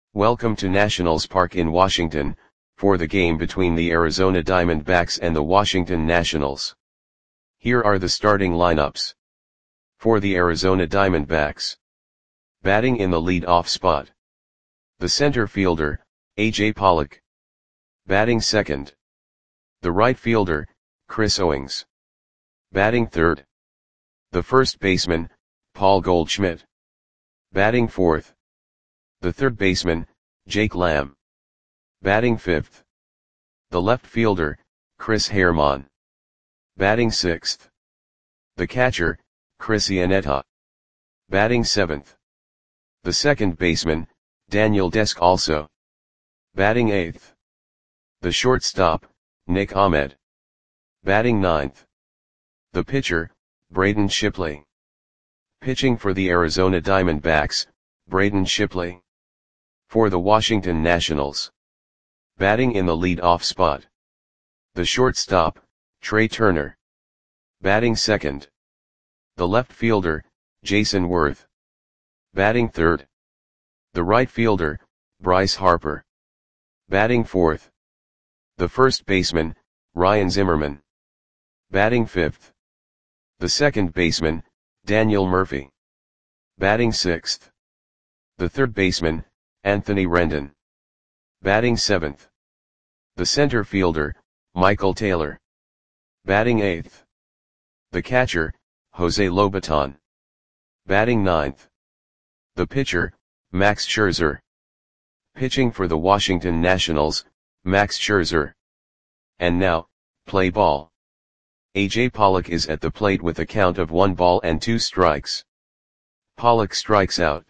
Welcome to Nationals Park in Washington, for the game between the Arizona Diamondbacks and the Washington Nationals. Here are the starting lineups. For the Arizona Diamondbacks. Batting in the lead-off spot. The center fielder, A.J. Pollock. Batting second. The right fielder, Chris Owings. Batting third. The first baseman, Paul Goldschmidt. Batting fourth. The third baseman, Jake Lamb. Batting fifth. The left fielder, Chris Herrmann. Batting sixth. The catcher, Chris Iannetta. Batting seventh. The second baseman, Daniel Descalso. Batting eighth. The shortstop, Nick Ahmed. Batting ninth. The pitcher, Braden Shipley. Pitching for the Arizona Diamondbacks, Braden Shipley. For the Washington Nationals. Batting in the lead-off spot. The shortstop, Trey Turner. Batting second. The left fielder, Jason Worth. Batting third. The right fielder, Bryce Harper. Batting fourth. The first baseman, Ryan Zimmerman. Batting fifth. The second baseman, Daniel Murphy. Batting sixth. The third baseman, Anthony Rendon. Batting seventh. The center fielder, Michael Taylor. Batting eighth. The catcher, Jose Lobaton. Batting ninth. The pitcher, Max Scherzer. Pitching for the Washington Nationals, Max Scherzer. And now, play ball. A.J. Pollock is at the plate with a count of 1 ball and 2 strikes. Pollock strikes out.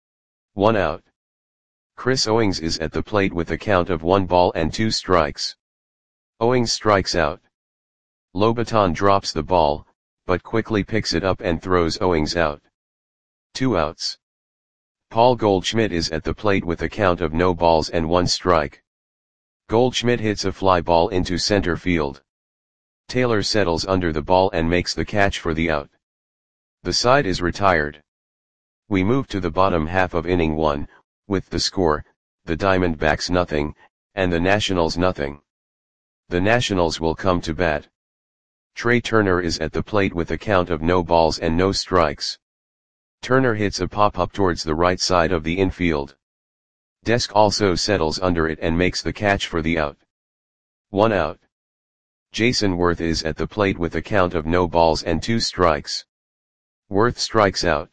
1 out. Chris Owings is at the plate with a count of 1 ball and 2 strikes. Owings strikes out. Lobaton drops the ball, but quickly picks it up and throws Owings out. 2 outs. Paul Goldschmidt is at the plate with a count of no balls and 1 strike. Goldschmidt hits a fly ball into center field. Taylor settles under the ball and makes the catch for the out. The side is retired. We move to the bottom half of inning 1, with the score, the Diamondbacks nothing, and the Nationals nothing. The Nationals will come to bat. Trey Turner is at the plate with a count of no balls and no strikes. Turner hits a pop-up towards the right side of the infield. Descalso settles under it and makes the catch for the out. 1 out. Jason Worth is at the plate with a count of no balls and 2 strikes. Worth strikes out.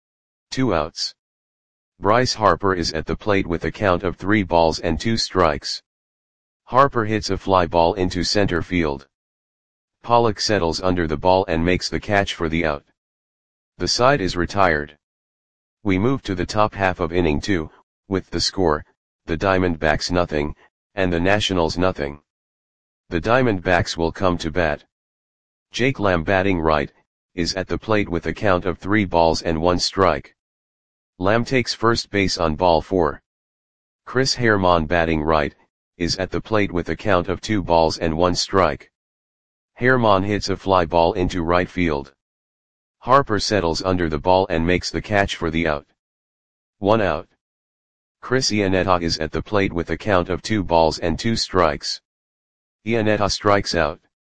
2 outs. Bryce Harper is at the plate with a count of 3 balls and 2 strikes. Harper hits a fly ball into center field. Pollock settles under the ball and makes the catch for the out. The side is retired. We move to the top half of inning 2, with the score, the Diamondbacks nothing, and the Nationals nothing. The Diamondbacks will come to bat. Jake Lamb batting right, is at the plate with a count of 3 balls and 1 strike. Lamb takes first base on ball 4. Chris Herrmann batting right, is at the plate with a count of 2 balls and 1 strike. Herrmann hits a fly ball into right field. Harper settles under the ball and makes the catch for the out. 1 out. Chris Iannetta is at the plate with a count of 2 balls and 2 strikes. Iannetta strikes out.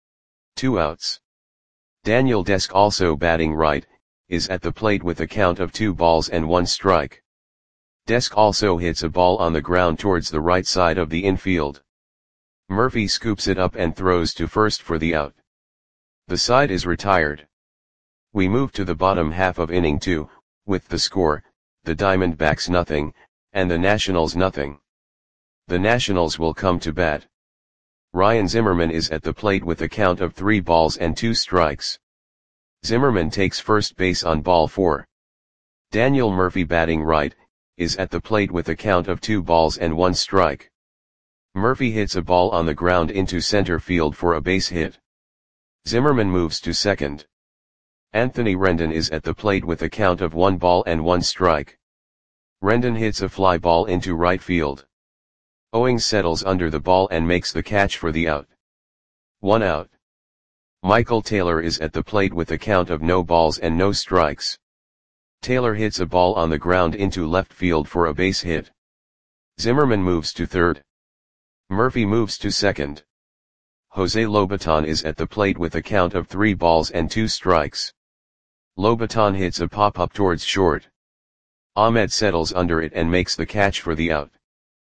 2 outs. Daniel Descalso batting right, is at the plate with a count of 2 balls and 1 strike. Descalso hits a ball on the ground towards the right side of the infield. Murphy scoops it up and throws to first for the out. The side is retired. We move to the bottom half of inning 2, with the score, the Diamondbacks nothing, and the Nationals nothing. The Nationals will come to bat. Ryan Zimmerman is at the plate with a count of 3 balls and 2 strikes. Zimmerman takes first base on ball 4. Daniel Murphy batting right, is at the plate with a count of 2 balls and 1 strike. Murphy hits a ball on the ground into center field for a base hit. Zimmerman moves to second. Anthony Rendon is at the plate with a count of 1 ball and 1 strike. Rendon hits a fly ball into right field. Owings settles under the ball and makes the catch for the out. 1 out. Michael Taylor is at the plate with a count of no balls and no strikes. Taylor hits a ball on the ground into left field for a base hit. Zimmerman moves to third. Murphy moves to second. Jose Lobaton is at the plate with a count of 3 balls and 2 strikes. Lobaton hits a pop-up towards short. Ahmed settles under it and makes the catch for the out.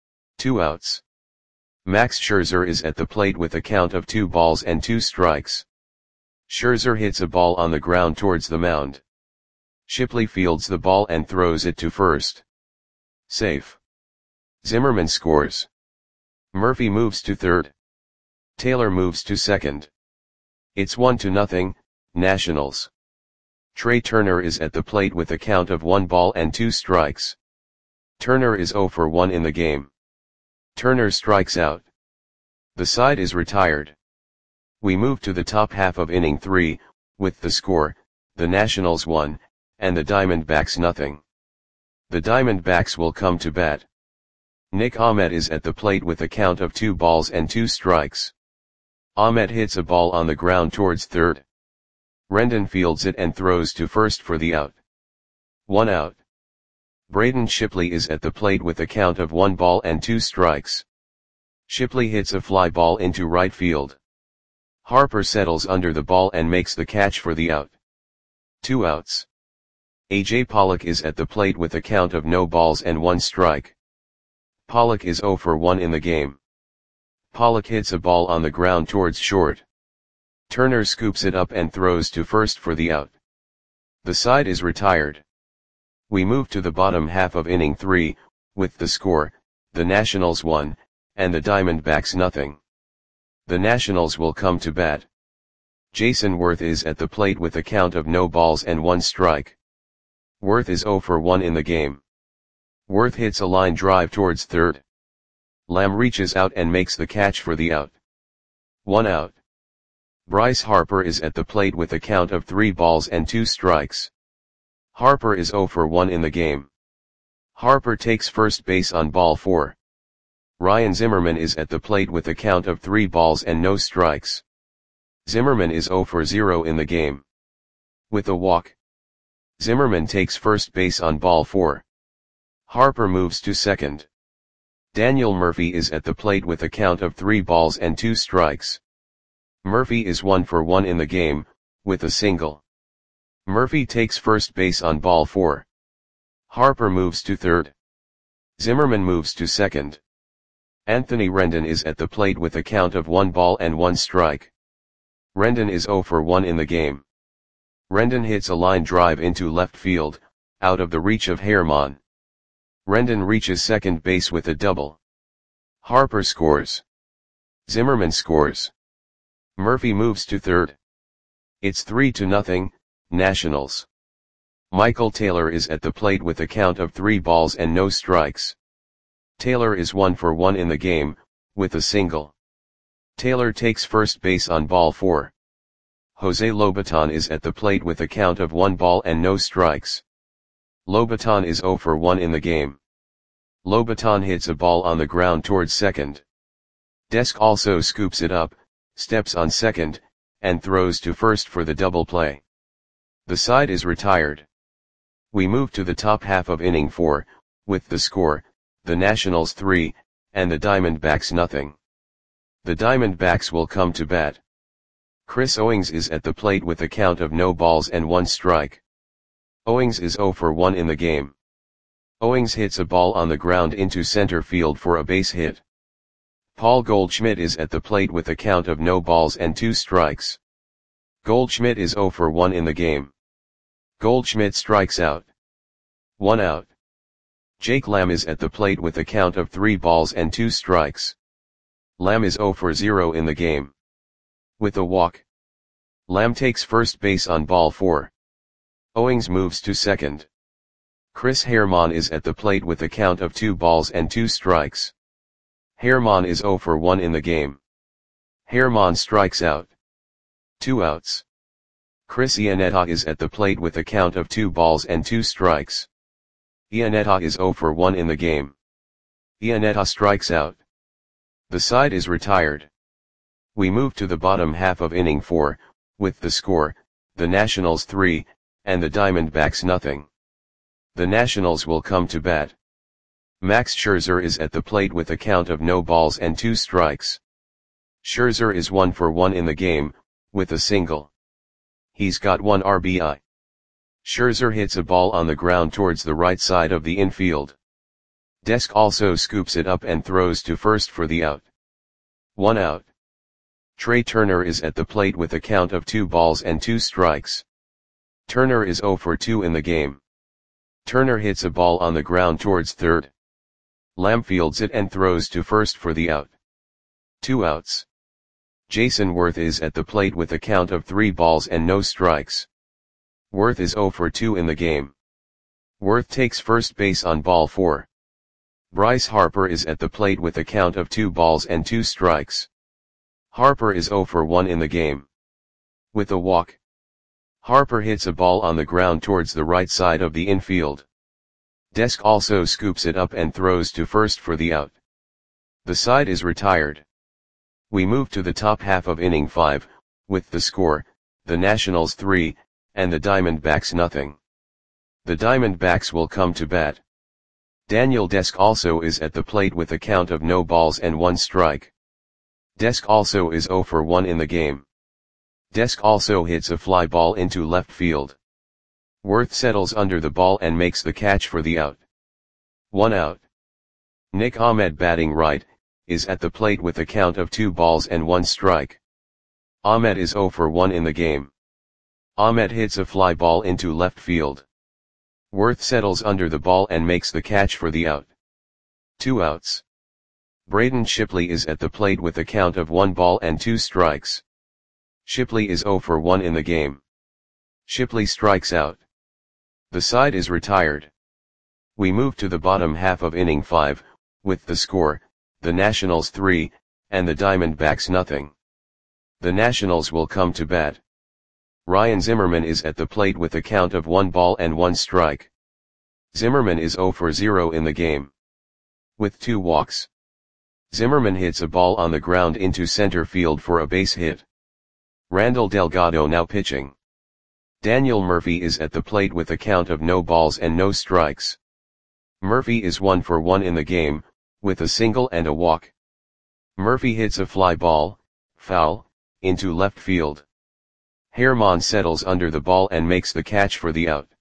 2 outs. Max Scherzer is at the plate with a count of 2 balls and 2 strikes. Scherzer hits a ball on the ground towards the mound. Shipley fields the ball and throws it to first. Safe. Zimmerman scores. Murphy moves to third. Taylor moves to second. It's 1-0, Nationals. Trey Turner is at the plate with a count of 1 ball and 2 strikes. Turner is 0 for 1 in the game. Turner strikes out. The side is retired. We move to the top half of inning 3, with the score, the Nationals 1, and the Diamondbacks 0. The Diamondbacks will come to bat. Nick Ahmed is at the plate with a count of 2 balls and 2 strikes. Ahmed hits a ball on the ground towards third. Rendon fields it and throws to first for the out. 1 out. Braden Shipley is at the plate with a count of 1 ball and 2 strikes. Shipley hits a fly ball into right field. Harper settles under the ball and makes the catch for the out. 2 outs. A.J. Pollock is at the plate with a count of no balls and 1 strike. Pollock is 0 for 1 in the game. Pollock hits a ball on the ground towards short. Turner scoops it up and throws to first for the out. The side is retired. We move to the bottom half of inning 3, with the score, the Nationals 1, and the Diamondbacks 0. The Nationals will come to bat. Jason Worth is at the plate with a count of no balls and 1 strike. Worth is 0 for 1 in the game. Worth hits a line drive towards third. Lamb reaches out and makes the catch for the out. 1 out. Bryce Harper is at the plate with a count of 3 balls and 2 strikes. Harper is 0 for 1 in the game. Harper takes first base on ball 4. Ryan Zimmerman is at the plate with a count of 3 balls and no strikes. Zimmerman is 0 for 0 in the game. With a walk, Zimmerman takes first base on ball 4. Harper moves to second. Daniel Murphy is at the plate with a count of 3 balls and 2 strikes. Murphy is 1 for 1 in the game, with a single. Murphy takes first base on ball 4. Harper moves to third. Zimmerman moves to second. Anthony Rendon is at the plate with a count of 1 ball and 1 strike. Rendon is 0 for 1 in the game. Rendon hits a line drive into left field, out of the reach of Herman. Rendon reaches second base with a double. Harper scores. Zimmerman scores. Murphy moves to third. It's 3-0, Nationals. Michael Taylor is at the plate with a count of 3 balls and no strikes. Taylor is 1 for 1 in the game, with a single. Taylor takes first base on ball 4. Jose Lobaton is at the plate with a count of 1 ball and no strikes. Lobaton is 0 for 1 in the game. Lobaton hits a ball on the ground towards second. Desk also scoops it up, steps on second, and throws to first for the double play. The side is retired. We move to the top half of inning 4, with the score, the Nationals 3, and the Diamondbacks 0. The Diamondbacks will come to bat. Chris Owings is at the plate with a count of no balls and 1 strike. Owings is 0 for 1 in the game. Owings hits a ball on the ground into center field for a base hit. Paul Goldschmidt is at the plate with a count of no balls and 2 strikes. Goldschmidt is 0 for 1 in the game. Goldschmidt strikes out. 1 out. Jake Lamb is at the plate with a count of 3 balls and 2 strikes. Lamb is 0 for 0 in the game. With a walk, Lamb takes first base on ball 4. Owings moves to second. Chris Herman is at the plate with a count of 2 balls and 2 strikes. Herman is 0 for 1 in the game. Herman strikes out. 2 outs. Chris Iannetta is at the plate with a count of 2 balls and 2 strikes. Iannetta is 0 for 1 in the game. Iannetta strikes out. The side is retired. We move to the bottom half of inning 4, with the score, the Nationals 3, and the Diamondbacks 0. The Nationals will come to bat. Max Scherzer is at the plate with a count of no balls and 2 strikes. Scherzer is 1 for 1 in the game, with a single. He's got 1 RBI. Scherzer hits a ball on the ground towards the right side of the infield. Desk also scoops it up and throws to first for the out. 1 out. Trey Turner is at the plate with a count of 2 balls and 2 strikes. Turner is 0 for 2 in the game. Turner hits a ball on the ground towards third. Lamb fields it and throws to first for the out. 2 outs. Jason Worth is at the plate with a count of 3 balls and no strikes. Worth is 0 for 2 in the game. Worth takes first base on ball 4. Bryce Harper is at the plate with a count of 2 balls and 2 strikes. Harper is 0 for 1 in the game. With a walk. Harper hits a ball on the ground towards the right side of the infield. Desk also scoops it up and throws to first for the out. The side is retired. We move to the top half of inning 5, with the score, the Nationals 3, and the Diamondbacks nothing. The Diamondbacks will come to bat. Daniel Desk also is at the plate with a count of no balls and 1 strike. Desk also is 0 for 1 in the game. Desk also hits a fly ball into left field. Worth settles under the ball and makes the catch for the out. 1 out. Nick Ahmed, batting right, is at the plate with a count of 2 balls and 1 strike. Ahmed is 0 for 1 in the game. Ahmed hits a fly ball into left field. Worth settles under the ball and makes the catch for the out. 2 outs. Braden Shipley is at the plate with a count of 1 ball and 2 strikes. Shipley is 0 for 1 in the game. Shipley strikes out. The side is retired. We move to the bottom half of inning 5, with the score, the Nationals 3, and the Diamondbacks nothing. The Nationals will come to bat. Ryan Zimmerman is at the plate with a count of 1 ball and 1 strike. Zimmerman is 0 for 0 in the game. With 2 walks. Zimmerman hits a ball on the ground into center field for a base hit. Randall Delgado now pitching. Daniel Murphy is at the plate with a count of no balls and no strikes. Murphy is 1 for 1 in the game, with a single and a walk. Murphy hits a fly ball, foul, into left field. Herman settles under the ball and makes the catch for the out.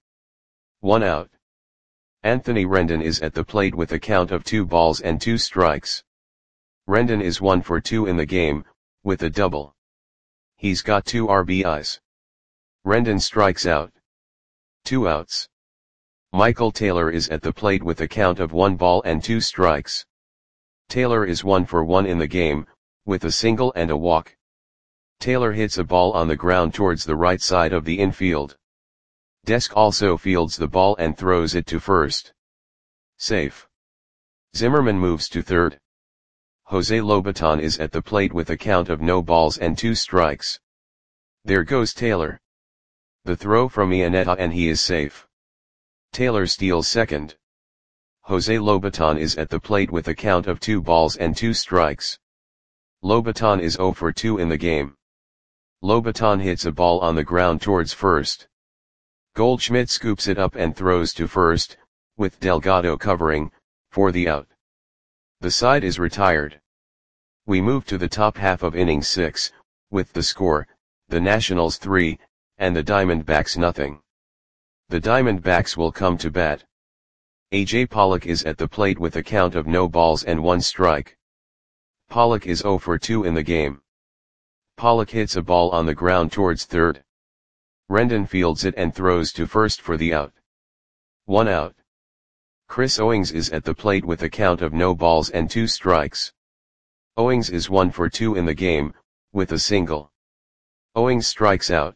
1 out. Anthony Rendon is at the plate with a count of 2 balls and 2 strikes. Rendon is 1 for 2 in the game, with a double. He's got 2 RBIs. Rendon strikes out. 2 outs. Michael Taylor is at the plate with a count of 1 ball and 2 strikes. Taylor is 1 for 1 in the game, with a single and a walk. Taylor hits a ball on the ground towards the right side of the infield. Desk also fields the ball and throws it to first. Safe. Zimmerman moves to third. Jose Lobaton is at the plate with a count of no balls and 2 strikes. There goes Taylor. The throw from Iannetta and he is safe. Taylor steals second. Jose Lobaton is at the plate with a count of 2 balls and 2 strikes. Lobaton is 0 for 2 in the game. Lobaton hits a ball on the ground towards first. Goldschmidt scoops it up and throws to first, with Delgado covering, for the out. The side is retired. We move to the top half of inning 6, with the score, the Nationals 3, and the Diamondbacks nothing. The Diamondbacks will come to bat. A.J. Pollock is at the plate with a count of no balls and 1 strike. Pollock is 0 for 2 in the game. Pollock hits a ball on the ground towards third. Rendon fields it and throws to first for the out. 1 out. Chris Owings is at the plate with a count of no balls and 2 strikes. Owings is 1 for 2 in the game, with a single. Owings strikes out.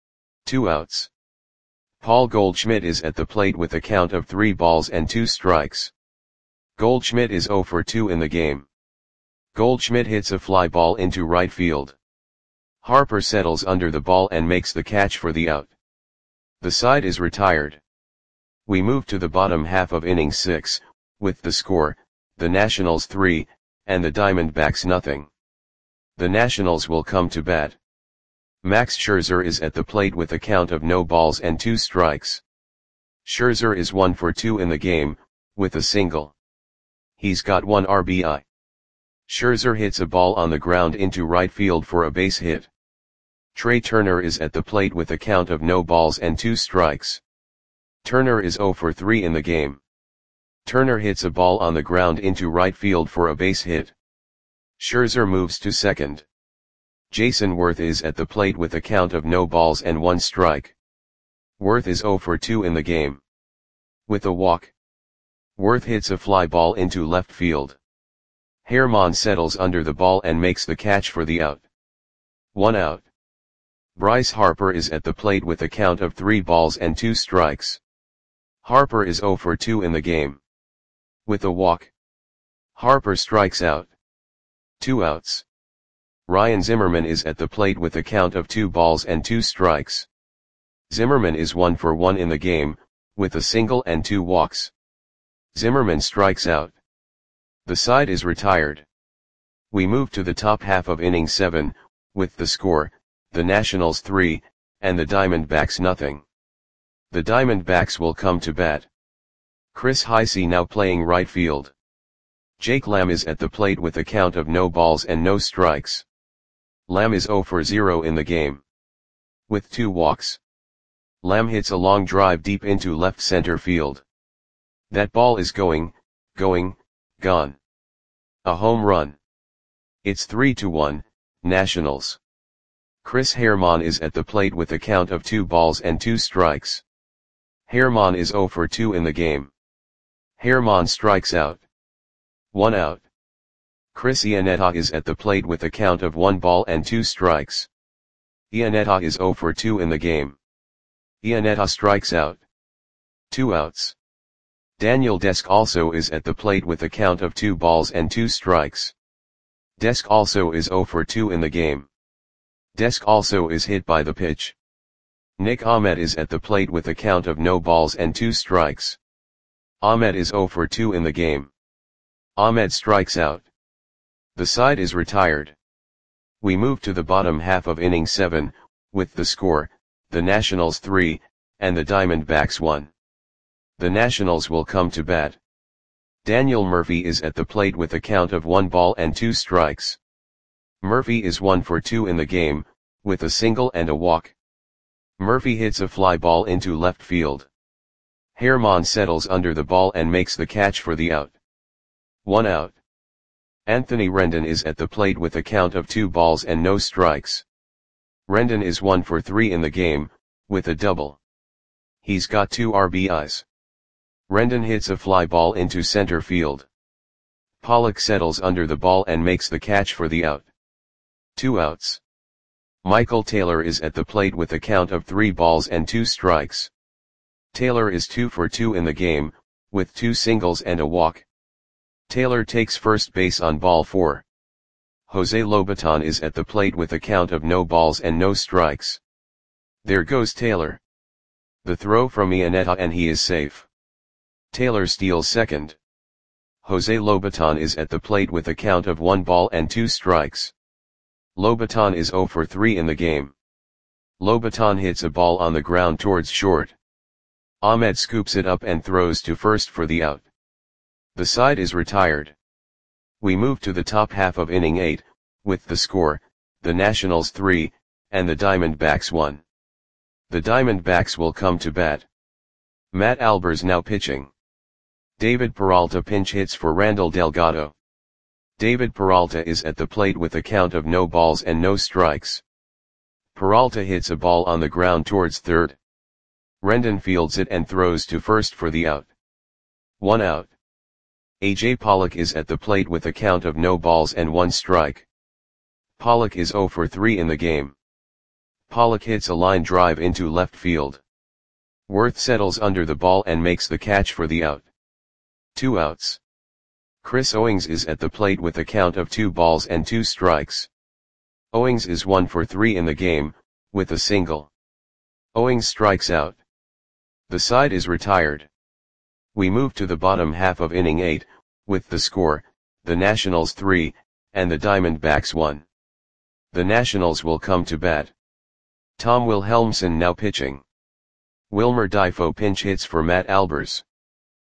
2 outs. Paul Goldschmidt is at the plate with a count of 3 balls and 2 strikes. Goldschmidt is 0 for 2 in the game. Goldschmidt hits a fly ball into right field. Harper settles under the ball and makes the catch for the out. The side is retired. We move to the bottom half of inning 6, with the score, the Nationals 3, and the Diamondbacks nothing. The Nationals will come to bat. Max Scherzer is at the plate with a count of no balls and 2 strikes. Scherzer is 1 for 2 in the game, with a single. He's got 1 RBI. Scherzer hits a ball on the ground into right field for a base hit. Trey Turner is at the plate with a count of no balls and 2 strikes. Turner is 0 for 3 in the game. Turner hits a ball on the ground into right field for a base hit. Scherzer moves to second. Jason Worth is at the plate with a count of no balls and 1 strike. Worth is 0 for 2 in the game. With a walk, Worth hits a fly ball into left field. Herman settles under the ball and makes the catch for the out. 1 out. Bryce Harper is at the plate with a count of 3 balls and 2 strikes. Harper is 0 for 2 in the game. With a walk, Harper strikes out. 2 outs. Ryan Zimmerman is at the plate with a count of 2 balls and 2 strikes. Zimmerman is 1 for 1 in the game, with a single and 2 walks. Zimmerman strikes out. The side is retired. We move to the top half of inning 7, with the score, the Nationals 3, and the Diamondbacks nothing. The Diamondbacks will come to bat. Chris Heisey now playing right field. Jake Lamb is at the plate with a count of no balls and no strikes. Lamb is 0 for 0 in the game. With 2 walks. Lamb hits a long drive deep into left center field. That ball is going, gone. A home run. It's 3-1, Nationals. Chris Herman is at the plate with a count of 2 balls and 2 strikes. Herman is 0 for 2 in the game. Herman strikes out. 1 out. Chris Iannetta is at the plate with a count of 1 ball and 2 strikes. Iannetta is 0 for 2 in the game. Iannetta strikes out. 2 outs. Daniel Desk also is at the plate with a count of 2 balls and 2 strikes. Desk also is 0 for 2 in the game. Desk also is hit by the pitch. Nick Ahmed is at the plate with a count of no balls and 2 strikes. Ahmed is 0 for 2 in the game. Ahmed strikes out. The side is retired. We move to the bottom half of inning 7, with the score, the Nationals 3, and the Diamondbacks 1. The Nationals will come to bat. Daniel Murphy is at the plate with a count of 1 ball and 2 strikes. Murphy is 1 for 2 in the game, with a single and a walk. Murphy hits a fly ball into left field. Herman settles under the ball and makes the catch for the out. 1 out. Anthony Rendon is at the plate with a count of 2 balls and no strikes. Rendon is 1 for 3 in the game, with a double. He's got 2 RBIs. Rendon hits a fly ball into center field. Pollock settles under the ball and makes the catch for the out. 2 outs. Michael Taylor is at the plate with a count of 3 balls and 2 strikes. Taylor is 2 for 2 in the game, with 2 singles and a walk. Taylor takes first base on ball 4. Jose Lobaton is at the plate with a count of no balls and no strikes. There goes Taylor. The throw from Iannetta and he is safe. Taylor steals second. Jose Lobaton is at the plate with a count of 1 ball and 2 strikes. Lobaton is 0 for 3 in the game. Lobaton hits a ball on the ground towards short. Ahmed scoops it up and throws to first for the out. The side is retired. We move to the top half of inning 8, with the score, the Nationals 3, and the Diamondbacks 1. The Diamondbacks will come to bat. Matt Albers now pitching. David Peralta pinch hits for Randall Delgado. David Peralta is at the plate with a count of no balls and no strikes. Peralta hits a ball on the ground towards third. Rendon fields it and throws to first for the out. 1 out. A.J. Pollock is at the plate with a count of no balls and 1 strike. Pollock is 0 for 3 in the game. Pollock hits a line drive into left field. Worth settles under the ball and makes the catch for the out. 2 outs. Chris Owings is at the plate with a count of 2 balls and 2 strikes. Owings is 1 for 3 in the game, with a single. Owings strikes out. The side is retired. We move to the bottom half of inning 8, with the score, the Nationals 3, and the Diamondbacks 1. The Nationals will come to bat. Tom Wilhelmsen now pitching. Wilmer Difo pinch hits for Matt Albers.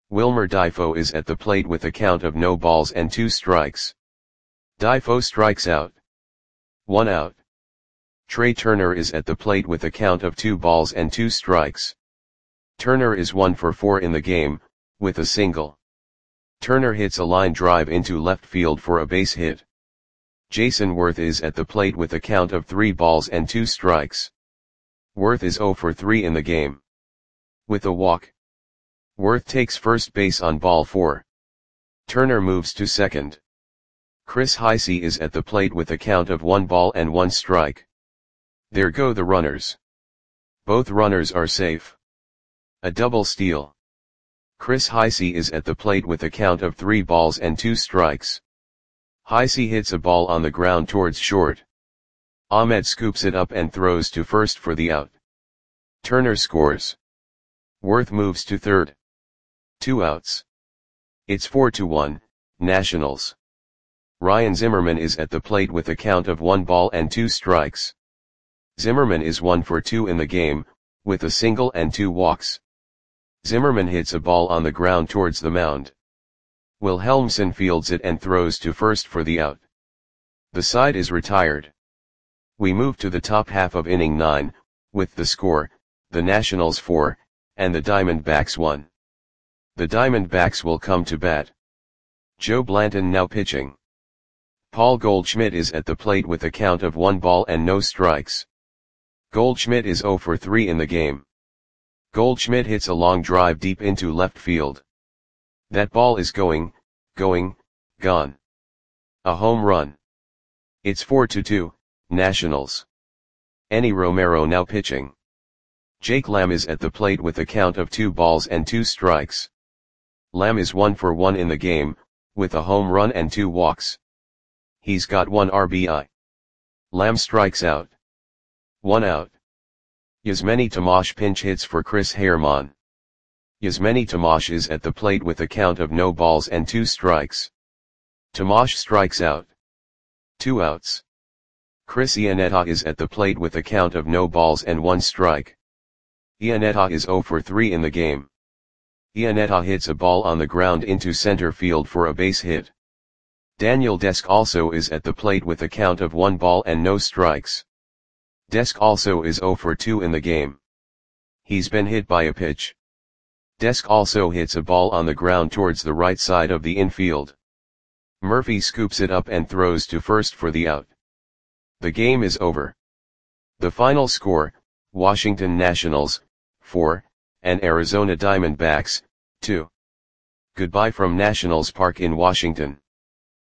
Wilmer Difo is at the plate with a count of no balls and 2 strikes. Difo strikes out. 1 out. Trey Turner is at the plate with a count of 2 balls and 2 strikes. Turner is 1 for 4 in the game, with a single. Turner hits a line drive into left field for a base hit. Jason Worth is at the plate with a count of 3 balls and 2 strikes. Worth is 0 for 3 in the game. With a walk. Worth takes first base on ball 4. Turner moves to second. Chris Heisey is at the plate with a count of 1 ball and 1 strike. There go the runners. Both runners are safe. A double steal. Chris Heisey is at the plate with a count of 3 balls and 2 strikes. Heisey hits a ball on the ground towards short. Ahmed scoops it up and throws to first for the out. Turner scores. Worth moves to third. 2 outs. It's 4-1, Nationals. Ryan Zimmerman is at the plate with a count of 1 ball and 2 strikes. Zimmerman is 1 for 2 in the game, with a single and 2 walks. Zimmerman hits a ball on the ground towards the mound. Wilhelmsen fields it and throws to first for the out. The side is retired. We move to the top half of inning 9, with the score, the Nationals 4, and the Diamondbacks 1. The Diamondbacks will come to bat. Joe Blanton now pitching. Paul Goldschmidt is at the plate with a count of 1 ball and no strikes. Goldschmidt is 0 for 3 in the game. Goldschmidt hits a long drive deep into left field. That ball is gone. A home run. It's 4-2, Nationals. Enny Romero now pitching. Jake Lamb is at the plate with a count of 2 balls and 2 strikes. Lamb is 1 for 1 in the game, with a home run and 2 walks. He's got 1 RBI. Lamb strikes out. 1 out. Yasmani Tomash pinch hits for Chris Herrmann. Yasmani Tomash is at the plate with a count of no balls and 2 strikes. Tomash strikes out. 2 outs. Chris Iannetta is at the plate with a count of no balls and 1 strike. Iannetta is 0 for 3 in the game. Iannetta hits a ball on the ground into center field for a base hit. Daniel Desk also is at the plate with a count of 1 ball and no strikes. Desk also is 0 for 2 in the game. He's been hit by a pitch. Desk also hits a ball on the ground towards the right side of the infield. Murphy scoops it up and throws to first for the out. The game is over. The final score, Washington Nationals, 4, and Arizona Diamondbacks, 2. Goodbye from Nationals Park in Washington.